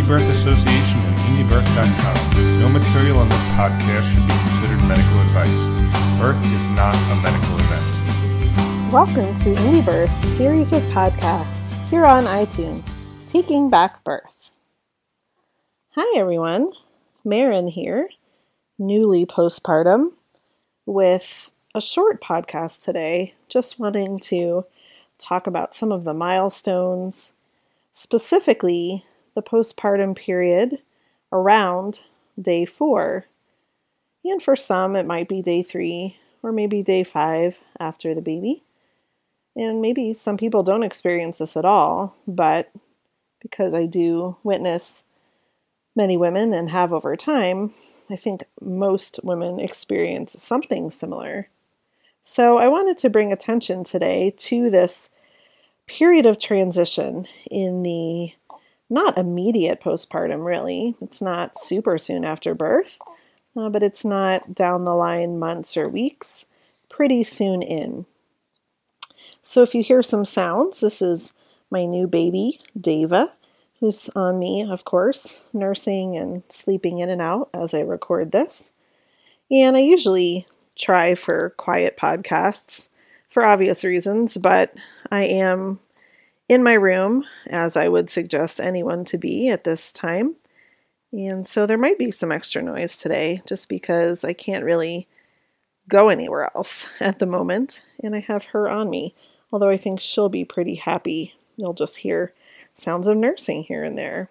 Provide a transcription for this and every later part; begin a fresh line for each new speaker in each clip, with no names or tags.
Birth Association and IndieBirth.com. No material on this podcast should be considered medical advice. Birth is not a medical event.
Welcome to IndieBirth's series of podcasts here on iTunes, Taking Back Birth. Hi everyone, Marin here, newly postpartum, with a short podcast today, just wanting to talk about some of the milestones, specifically the postpartum period around day 4. And for some, it might be day 3 or maybe day 5 after the baby. And maybe some people don't experience this at all, but because I do witness many women and have over time, I think most women experience something similar. So I wanted to bring attention today to this period of transition in the not immediate postpartum, really. It's not super soon after birth, but it's not down the line months or weeks, pretty soon in. So if you hear some sounds, this is my new baby, Deva, who's on me, of course, nursing and sleeping in and out as I record this. And I usually try for quiet podcasts for obvious reasons, but I am in my room, as I would suggest anyone to be at this time. And so there might be some extra noise today, just because I can't really go anywhere else at the moment, and I have her on me, although I think she'll be pretty happy. You'll just hear sounds of nursing here and there.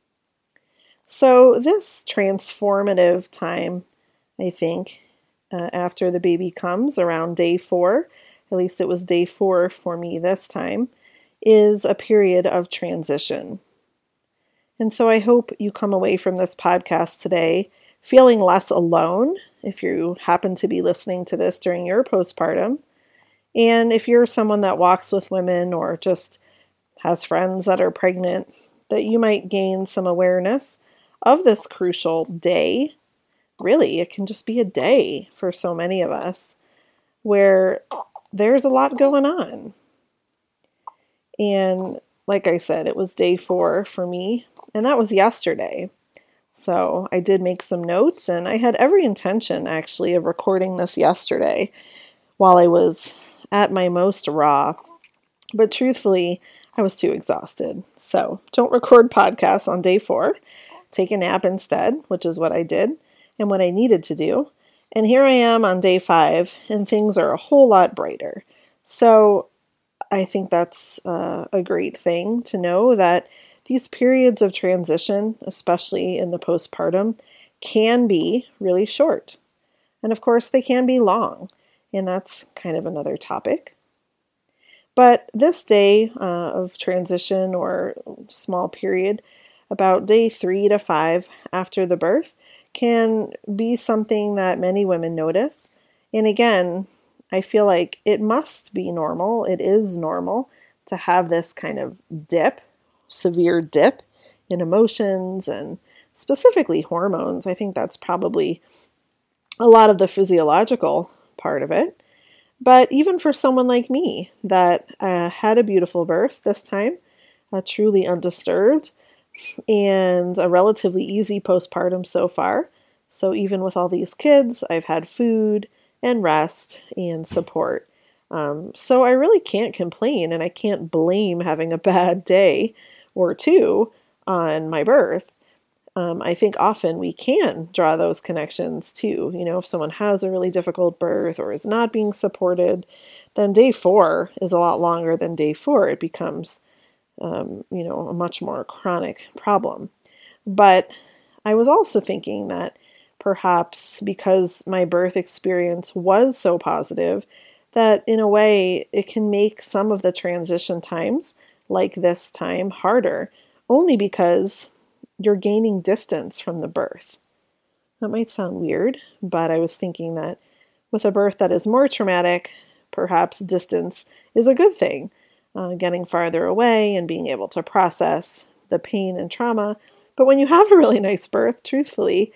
So this transformative time, I think, after the baby comes around day 4, at least it was day 4 for me this time, is a period of transition. And so I hope you come away from this podcast today feeling less alone if you happen to be listening to this during your postpartum. And if you're someone that walks with women or just has friends that are pregnant, that you might gain some awareness of this crucial day. Really, it can just be a day for so many of us where there's a lot going on. And like I said, it was day 4 for me, and that was yesterday. So I did make some notes, and I had every intention, actually, of recording this yesterday while I was at my most raw. But truthfully, I was too exhausted. So don't record podcasts on day 4. Take a nap instead, which is what I did and what I needed to do. And here I am on day 5, and things are a whole lot brighter. So I think that's a great thing to know, that these periods of transition, especially in the postpartum, can be really short. And of course, they can be long, and that's kind of another topic. But this day of transition, or small period, about day 3 to 5 after the birth, can be something that many women notice. And again, I feel like it must be normal. It is normal to have this kind of dip, severe dip in emotions and specifically hormones. I think that's probably a lot of the physiological part of it. But even for someone like me that had a beautiful birth this time, truly undisturbed, and a relatively easy postpartum so far. So even with all these kids, I've had food and rest and support. So I really can't complain, and I can't blame having a bad day or two on my birth. I think often we can draw those connections too. You know, if someone has a really difficult birth or is not being supported, then day 4 is a lot longer than day 4. It becomes, a much more chronic problem. But I was also thinking that perhaps because my birth experience was so positive, that in a way it can make some of the transition times, like this time, harder, only because you're gaining distance from the birth. That might sound weird, but I was thinking that with a birth that is more traumatic, perhaps distance is a good thing. Getting farther away and being able to process the pain and trauma. But when you have a really nice birth, truthfully,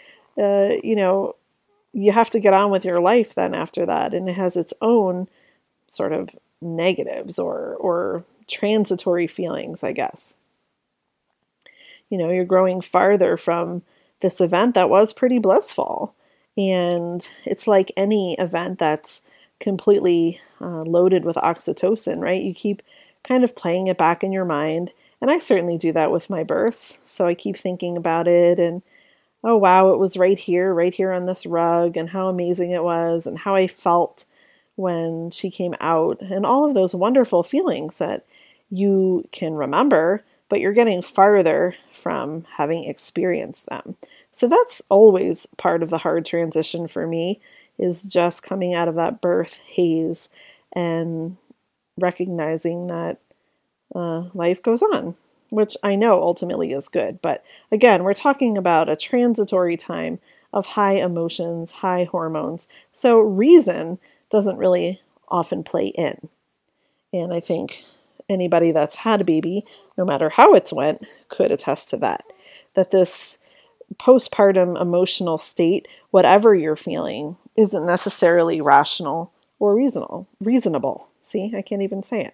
you have to get on with your life then after that. And it has its own sort of negatives or transitory feelings, I guess. You're growing farther from this event that was pretty blissful. And it's like any event that's completely loaded with oxytocin, right? You keep kind of playing it back in your mind. And I certainly do that with my births. So I keep thinking about it and, oh, wow, it was right here on this rug, and how amazing it was, and how I felt when she came out, and all of those wonderful feelings that you can remember, but you're getting farther from having experienced them. So that's always part of the hard transition for me, is just coming out of that birth haze and recognizing that life goes on, which I know ultimately is good. But again, we're talking about a transitory time of high emotions, high hormones. So reason doesn't really often play in. And I think anybody that's had a baby, no matter how it's went, could attest to that. That this postpartum emotional state, whatever you're feeling, isn't necessarily rational or reasonable. See, I can't even say it.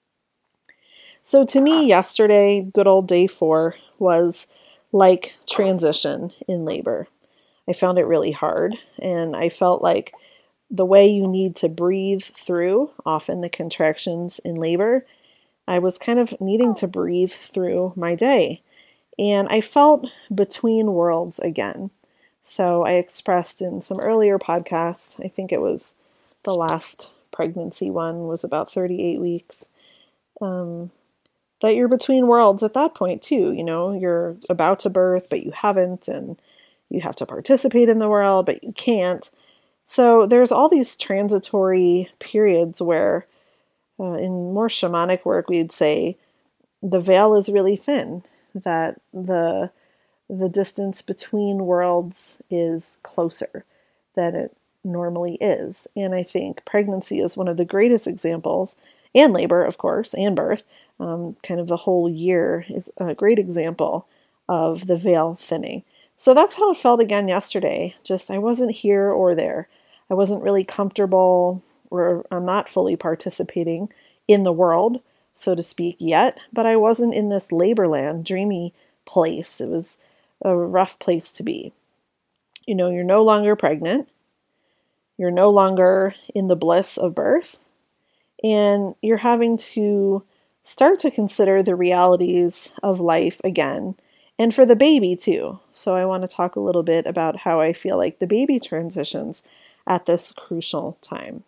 So to me, yesterday, good old day 4, was like transition in labor. I found it really hard, and I felt like the way you need to breathe through, often the contractions in labor, I was kind of needing to breathe through my day. And I felt between worlds again. So I expressed in some earlier podcasts, I think it was the last pregnancy one was about 38 weeks, that you're between worlds at that point too. You're about to birth, but you haven't, and you have to participate in the world, but you can't. So there's all these transitory periods where in more shamanic work, we'd say the veil is really thin, that the distance between worlds is closer than it normally is. And I think pregnancy is one of the greatest examples, and labor, of course, and birth, kind of the whole year is a great example of the veil thinning. So that's how it felt again yesterday. Just I wasn't here or there. I wasn't really comfortable, or I'm not fully participating in the world, so to speak, yet, but I wasn't in this labor land, dreamy place. It was a rough place to be. You're no longer pregnant. You're no longer in the bliss of birth. And you're having to start to consider the realities of life again, and for the baby too. So I want to talk a little bit about how I feel like the baby transitions at this crucial time.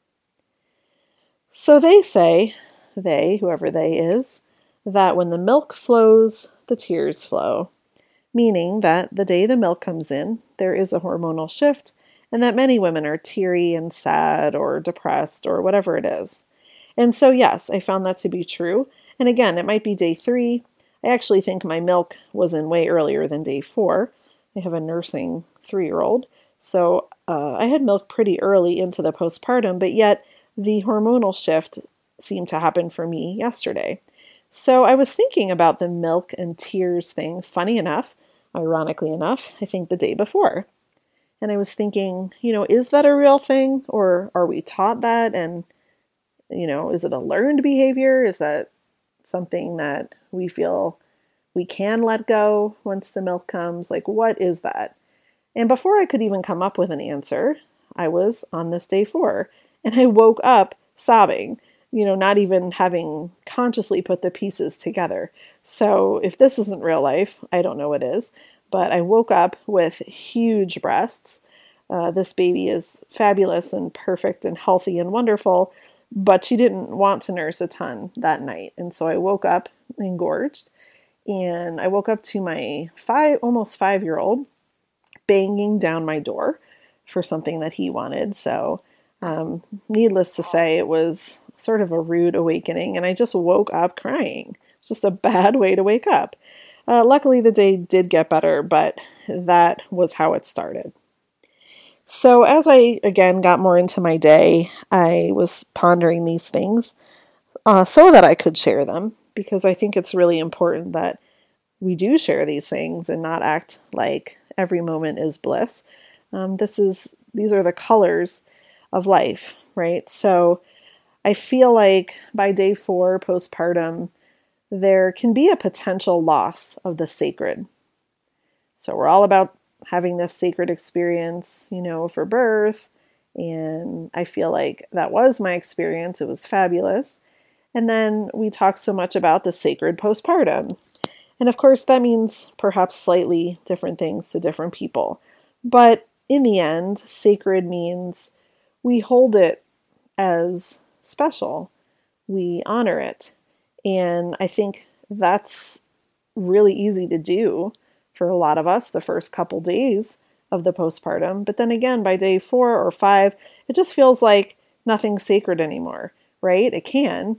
So they say, whoever they is, that when the milk flows, the tears flow, meaning that the day the milk comes in, there is a hormonal shift, and that many women are teary and sad or depressed or whatever it is. And so, yes, I found that to be true. And again, it might be day 3. I actually think my milk was in way earlier than day 4. I have a nursing 3-year-old. So I had milk pretty early into the postpartum, but yet the hormonal shift seemed to happen for me yesterday. So I was thinking about the milk and tears thing, funny enough, ironically enough, I think the day before. And I was thinking, is that a real thing? Or are we taught that? And, is it a learned behavior? Is that something that we feel we can let go once the milk comes? Like, what is that? And before I could even come up with an answer, I was on this day 4, and I woke up sobbing, not even having consciously put the pieces together. So if this isn't real life, I don't know what is. But I woke up with huge breasts. This baby is fabulous and perfect and healthy and wonderful, but she didn't want to nurse a ton that night. And so I woke up engorged, and I woke up to my almost 5-year-old banging down my door for something that he wanted. So needless to say, it was sort of a rude awakening, and I just woke up crying. It's just a bad way to wake up. Luckily, the day did get better, but that was how it started. So as I, again, got more into my day, I was pondering these things so that I could share them, because I think it's really important that we do share these things and not act like every moment is bliss. These are the colors of life, right? So I feel like by day 4 postpartum, there can be a potential loss of the sacred. So we're all about having this sacred experience, for birth. And I feel like that was my experience. It was fabulous. And then we talk so much about the sacred postpartum. And of course, that means perhaps slightly different things to different people. But in the end, sacred means we hold it as special. We honor it. And I think that's really easy to do for a lot of us the first couple days of the postpartum. But then again, by day 4 or 5, it just feels like nothing's sacred anymore, right? It can,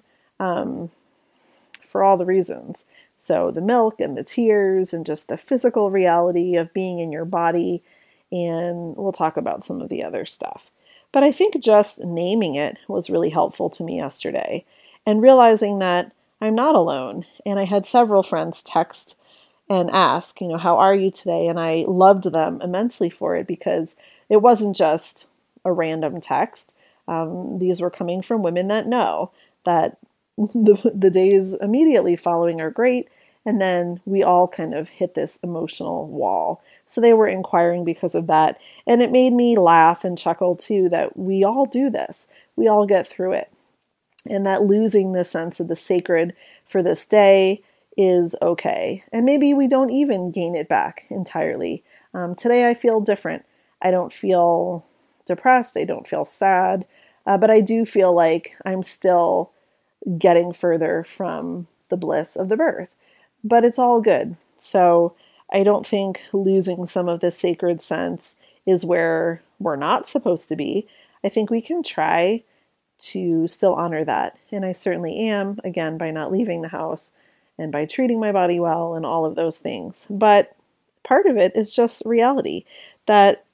for all the reasons. So the milk and the tears and just the physical reality of being in your body. And we'll talk about some of the other stuff. But I think just naming it was really helpful to me yesterday and realizing that I'm not alone. And I had several friends text and ask, how are you today? And I loved them immensely for it because it wasn't just a random text. These were coming from women that know that the days immediately following are great. And then we all kind of hit this emotional wall. So they were inquiring because of that. And it made me laugh and chuckle too, that we all do this. We all get through it. And that losing the sense of the sacred for this day is okay. And maybe we don't even gain it back entirely. Today I feel different. I don't feel depressed. I don't feel sad. But I do feel like I'm still getting further from the bliss of the birth. But it's all good. So I don't think losing some of the sacred sense is where we're not supposed to be. I think we can try to still honor that. And I certainly am, again, by not leaving the house and by treating my body well and all of those things. But part of it is just reality, that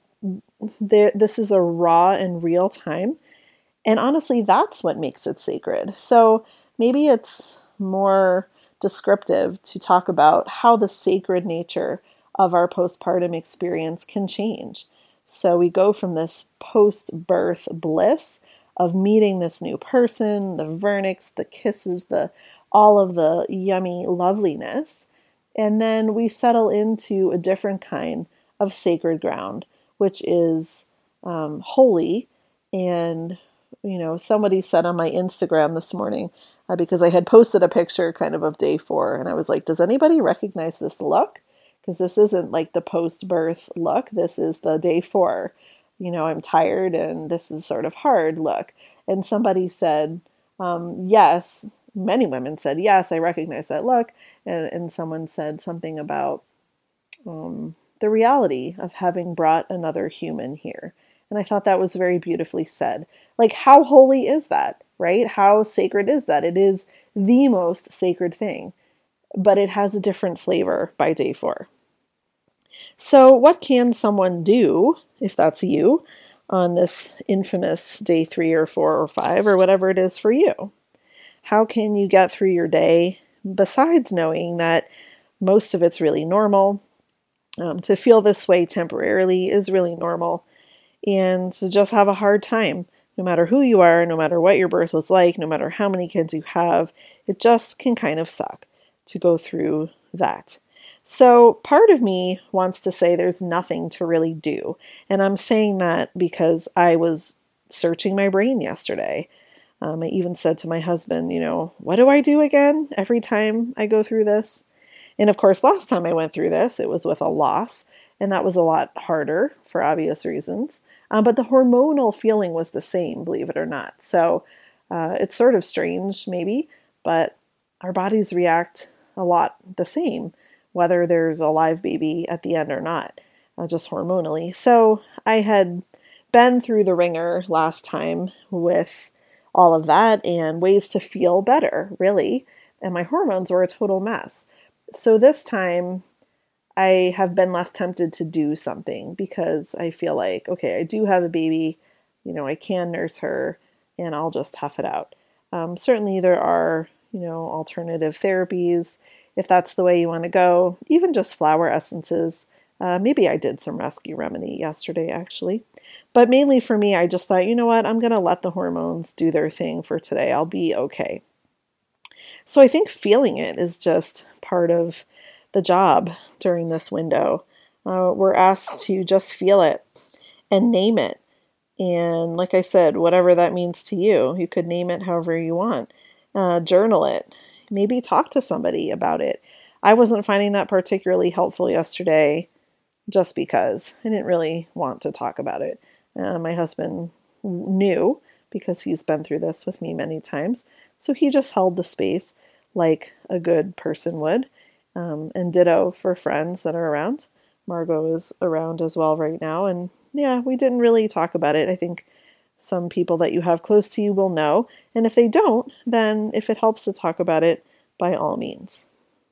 this is a raw and real time. And honestly, that's what makes it sacred. So maybe it's more descriptive to talk about how the sacred nature of our postpartum experience can change. So we go from this post-birth bliss of meeting this new person, the vernix, the kisses, all of the yummy loveliness, and then we settle into a different kind of sacred ground, which is holy. And somebody said on my Instagram this morning, because I had posted a picture kind of day 4, and I was like, does anybody recognize this look? Because this isn't like the post-birth look. This is the day 4. I'm tired and this is sort of hard look. And somebody said, yes, many women said, yes, I recognize that look. And someone said something about the reality of having brought another human here. And I thought that was very beautifully said. Like, how holy is that, right? How sacred is that? It is the most sacred thing, but it has a different flavor by day 4. So what can someone do, if that's you, on this infamous day 3 or 4 or 5 or whatever it is for you? How can you get through your day besides knowing that most of it's really normal? To feel this way temporarily is really normal. And to just have a hard time, no matter who you are, no matter what your birth was like, no matter how many kids you have, it just can kind of suck to go through that. So part of me wants to say there's nothing to really do. And I'm saying that because I was searching my brain yesterday. I even said to my husband, what do I do again every time I go through this? And of course, last time I went through this, it was with a loss. And that was a lot harder for obvious reasons. But the hormonal feeling was the same, believe it or not. So it's sort of strange, maybe, but our bodies react a lot the same, whether there's a live baby at the end or not, just hormonally. So I had been through the ringer last time with all of that and ways to feel better, really. And my hormones were a total mess. So this time, I have been less tempted to do something because I feel like, okay, I do have a baby, I can nurse her and I'll just tough it out. Certainly there are, alternative therapies if that's the way you want to go, even just flower essences. Maybe I did some Rescue Remedy yesterday, actually. But mainly for me, I just thought, I'm going to let the hormones do their thing for today. I'll be okay. So I think feeling it is just part of the job during this window. We're asked to just feel it and name it. And like I said, whatever that means to you, you could name it however you want. Journal it. Maybe talk to somebody about it. I wasn't finding that particularly helpful yesterday just because I didn't really want to talk about it. My husband knew because he's been through this with me many times. So he just held the space like a good person would. And ditto for friends that are around. Margot is around as well right now. And yeah, we didn't really talk about it. I think some people that you have close to you will know. And if they don't, then if it helps to talk about it, by all means.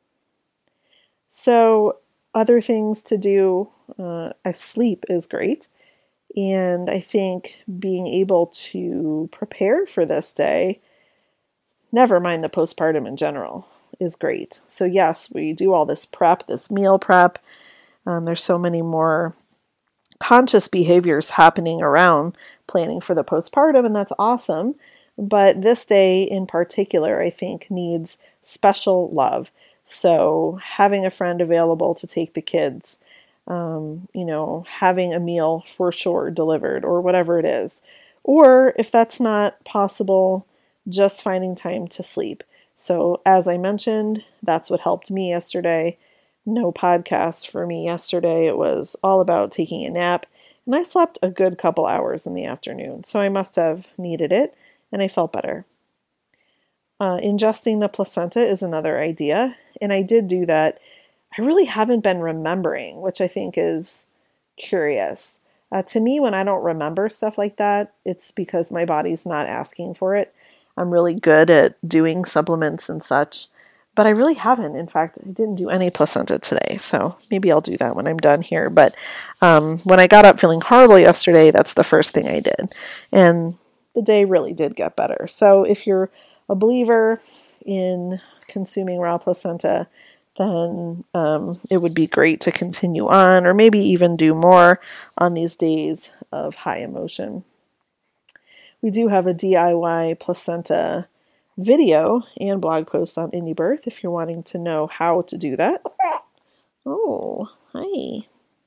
So other things to do, sleep is great. And I think being able to prepare for this day, never mind the postpartum in general, is great. So yes, we do all this prep, this meal prep. There's so many more conscious behaviors happening around planning for the postpartum, and that's awesome. But this day in particular, I think, needs special love. So having a friend available to take the kids, having a meal for sure delivered or whatever it is. Or if that's not possible, just finding time to sleep. So as I mentioned, that's what helped me yesterday. No podcast for me yesterday. It was all about taking a nap, and I slept a good couple hours in the afternoon. So I must have needed it, and I felt better. Ingesting the placenta is another idea, and I did do that. I really haven't been remembering, which I think is curious. To me, when I don't remember stuff like that, it's because my body's not asking for it. I'm really good at doing supplements and such, but I really haven't. In fact, I didn't do any placenta today, so maybe I'll do that when I'm done here. But when I got up feeling horrible yesterday, that's the first thing I did, and the day really did get better. So if you're a believer in consuming raw placenta, then it would be great to continue on, or maybe even do more on these days of high emotion. We do have a DIY placenta video and blog post on Indie Birth if you're wanting to know how to do that. Oh, hi.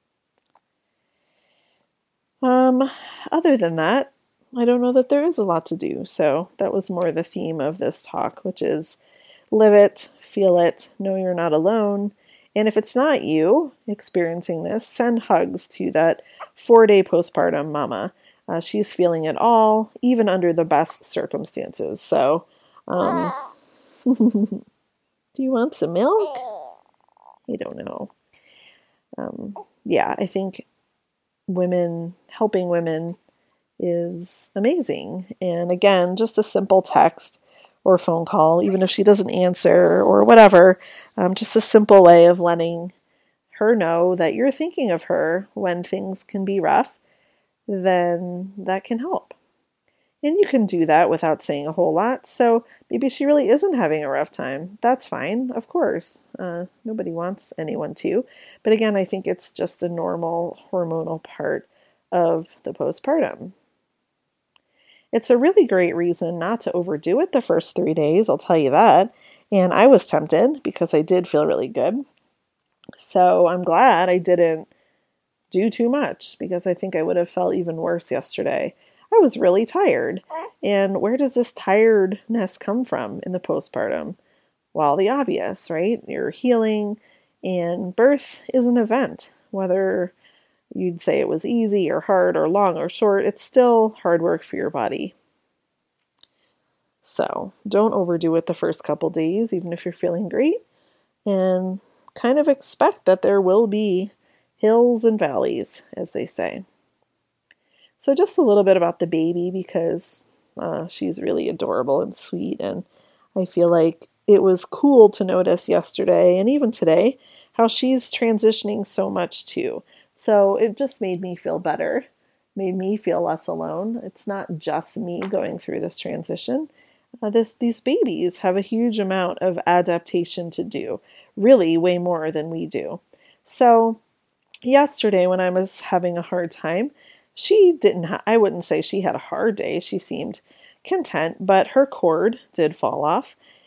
Other than that, I don't know that there is a lot to do. So that was more the theme of this talk, which is live it, feel it, know you're not alone. And if it's not you experiencing this, send hugs to that 4-day postpartum mama. She's feeling it all, even under the best circumstances. So, do you want some milk? I don't know. I think helping women is amazing. And again, just a simple text or phone call, even if she doesn't answer or whatever, just a simple way of letting her know that you're thinking of her when things can be rough, then that can help. And you can do that without saying a whole lot. So maybe she really isn't having a rough time. That's fine, of course. Nobody wants anyone to. But again, I think it's just a normal hormonal part of the postpartum. It's a really great reason not to overdo it the first 3 days, I'll tell you that. And I was tempted because I did feel really good. So I'm glad I didn't do too much because I think I would have felt even worse yesterday. I was really tired. And where does this tiredness come from in the postpartum? Well, the obvious, right? You're healing, and birth is an event. Whether you'd say it was easy or hard or long or short, it's still hard work for your body. So don't overdo it the first couple days, even if you're feeling great, and kind of expect that there will be hills and valleys, as they say. So just a little bit about the baby, because she's really adorable and sweet, and I feel like it was cool to notice yesterday and even today how she's transitioning so much too. So it just made me feel better, made me feel less alone. It's not just me going through this transition. These babies have a huge amount of adaptation to do, really way more than we do. So yesterday when I was having a hard time, I wouldn't say she had a hard day. She seemed content, but her cord did fall off.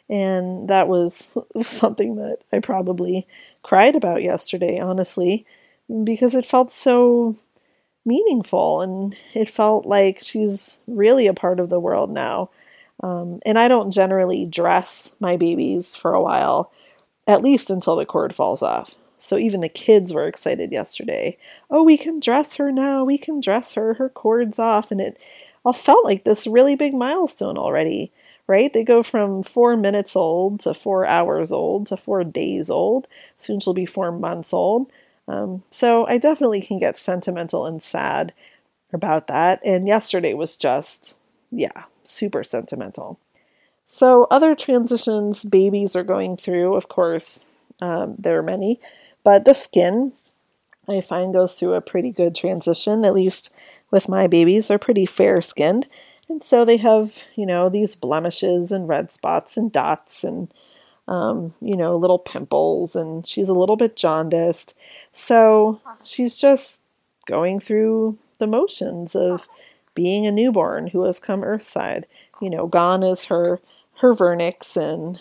And that was something that I probably cried about yesterday, honestly, because it felt so meaningful and it felt like she's really a part of the world now. And I don't generally dress my babies for a while, at least until the cord falls off. So even the kids were excited yesterday. Oh, we can dress her now. We can dress her. Her cord's off. And it all felt like this really big milestone already, right? They go from 4 minutes old to 4 hours old to 4 days old. Soon she'll be 4 months old. So I definitely can get sentimental and sad about that. And yesterday was just, super sentimental. So other transitions babies are going through, of course, there are many, but the skin I find goes through a pretty good transition, at least with my babies. They're pretty fair skinned. And so they have, these blemishes and red spots and dots and, little pimples, and she's a little bit jaundiced. So she's just going through the motions of being a newborn who has come earthside. Gone is her vernix and,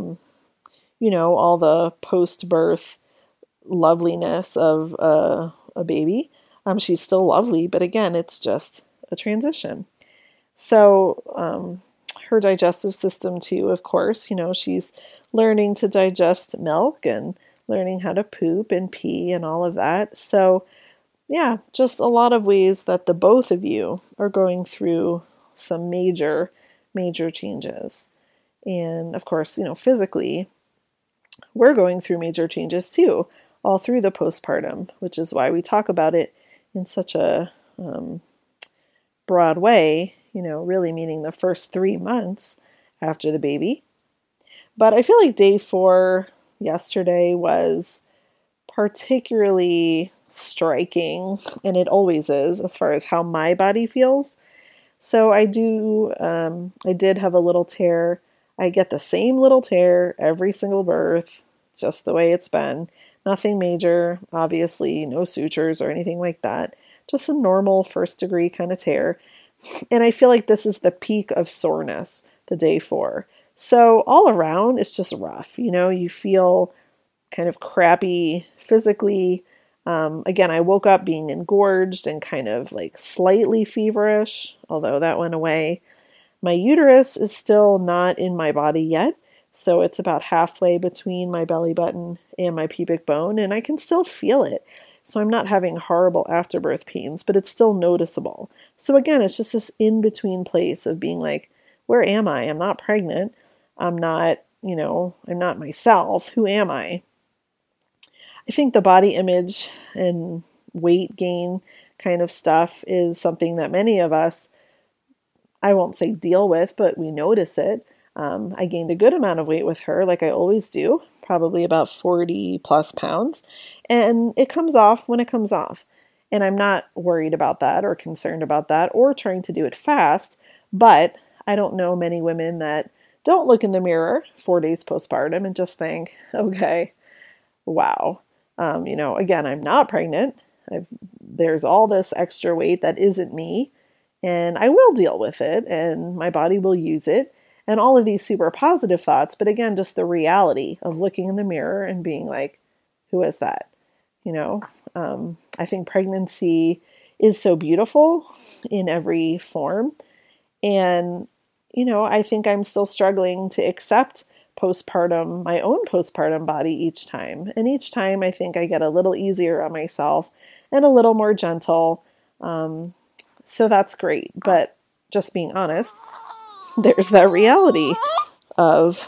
all the post-birth loveliness of a baby. She's still lovely, but again, it's just a transition. So her digestive system too, of course, she's learning to digest milk and learning how to poop and pee and all of that. So yeah, just a lot of ways that the both of you are going through some major changes. And of course, physically, we're going through major changes too, all through the postpartum, which is why we talk about it in such a broad way, really meaning the first 3 months after the baby. But I feel like day 4 yesterday was particularly striking, and it always is, as far as how my body feels. So I did have a little tear. I get the same little tear every single birth, just the way it's been. Nothing major, obviously, no sutures or anything like that. Just a normal 1st degree kind of tear. And I feel like this is the peak of soreness, the day 4. So all around, it's just rough. You feel kind of crappy physically. Again, I woke up being engorged and kind of like slightly feverish, although that went away. My uterus is still not in my body yet, so it's about halfway between my belly button and my pubic bone, and I can still feel it. So I'm not having horrible afterbirth pains, but it's still noticeable. So again, it's just this in-between place of being like, where am I? I'm not pregnant. I'm not, I'm not myself. Who am I? I think the body image and weight gain kind of stuff is something that many of us, I won't say deal with, but we notice it. I gained a good amount of weight with her, like I always do, probably about 40 plus pounds. And it comes off when it comes off. And I'm not worried about that or concerned about that or trying to do it fast. But I don't know many women that don't look in the mirror 4 days postpartum and just think, okay, wow. Again, I'm not pregnant. There's all this extra weight that isn't me, and I will deal with it, and my body will use it, and all of these super positive thoughts. But again, just the reality of looking in the mirror and being like, who is that? I think pregnancy is so beautiful in every form. And, I think I'm still struggling to accept my own postpartum body each time. And each time I think I get a little easier on myself and a little more gentle. So that's great. But just being honest, there's that reality of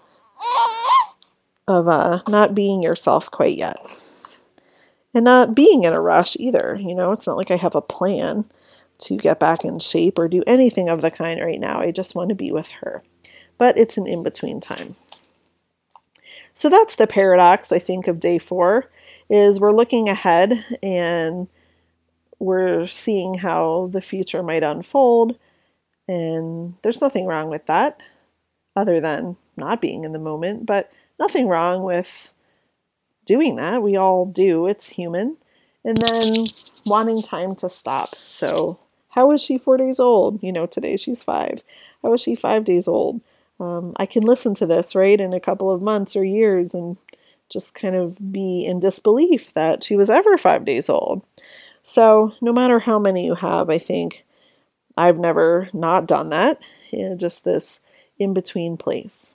not being yourself quite yet. And not being in a rush either. It's not like I have a plan to get back in shape or do anything of the kind right now. I just want to be with her. But it's an in-between time. So that's the paradox, I think, of day 4, is we're looking ahead and we're seeing how the future might unfold. And there's nothing wrong with that other than not being in the moment, but nothing wrong with doing that. We all do. It's human. And then wanting time to stop. So how is she 4 days old? Today she's 5. How is she 5 days old? I can listen to this, right, in a couple of months or years and just kind of be in disbelief that she was ever 5 days old. So no matter how many you have, I think I've never not done that. Just this in-between place.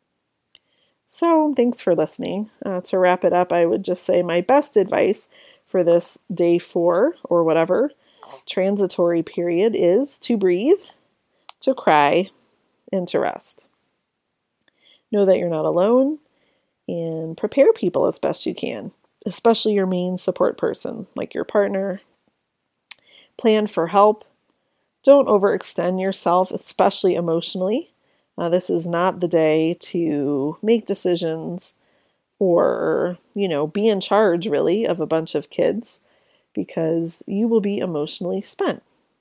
So thanks for listening. To wrap it up, I would just say my best advice for this day 4 or whatever transitory period is to breathe, to cry, and to rest. Know that you're not alone and prepare people as best you can, especially your main support person, like your partner. Plan for help. Don't overextend yourself, especially emotionally. This is not the day to make decisions or, be in charge really of a bunch of kids because you will be emotionally spent.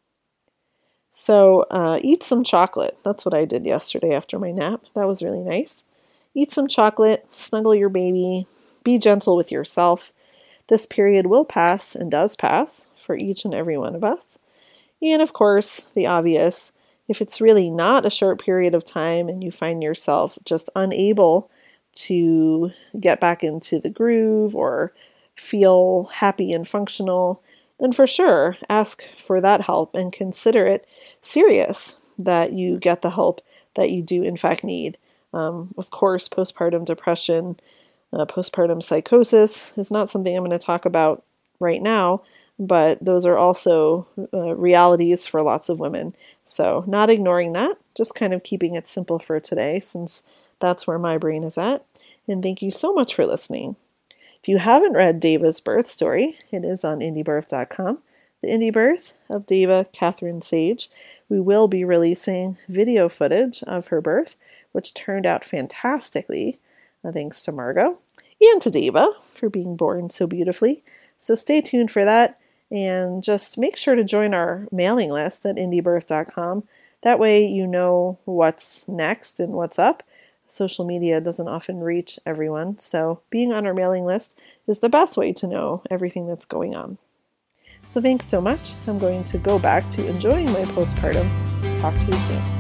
So eat some chocolate. That's what I did yesterday after my nap. That was really nice. Eat some chocolate, snuggle your baby, be gentle with yourself. This period will pass and does pass for each and every one of us. And of course, the obvious, if it's really not a short period of time and you find yourself just unable to get back into the groove or feel happy and functional, then for sure ask for that help and consider it serious that you get the help that you do in fact need. Of course, postpartum depression, postpartum psychosis is not something I'm going to talk about right now, but those are also realities for lots of women. So not ignoring that, just kind of keeping it simple for today since that's where my brain is at. And thank you so much for listening. If you haven't read Deva's birth story, it is on indiebirth.com. The Indie Birth of Deva Catherine Sage. We will be releasing video footage of her birth, which turned out fantastically, thanks to Margot and to Deva for being born so beautifully. So stay tuned for that, and just make sure to join our mailing list at indiebirth.com. That way you know what's next and what's up. Social media doesn't often reach everyone, so being on our mailing list is the best way to know everything that's going on. So thanks so much. I'm going to go back to enjoying my postpartum. Talk to you soon.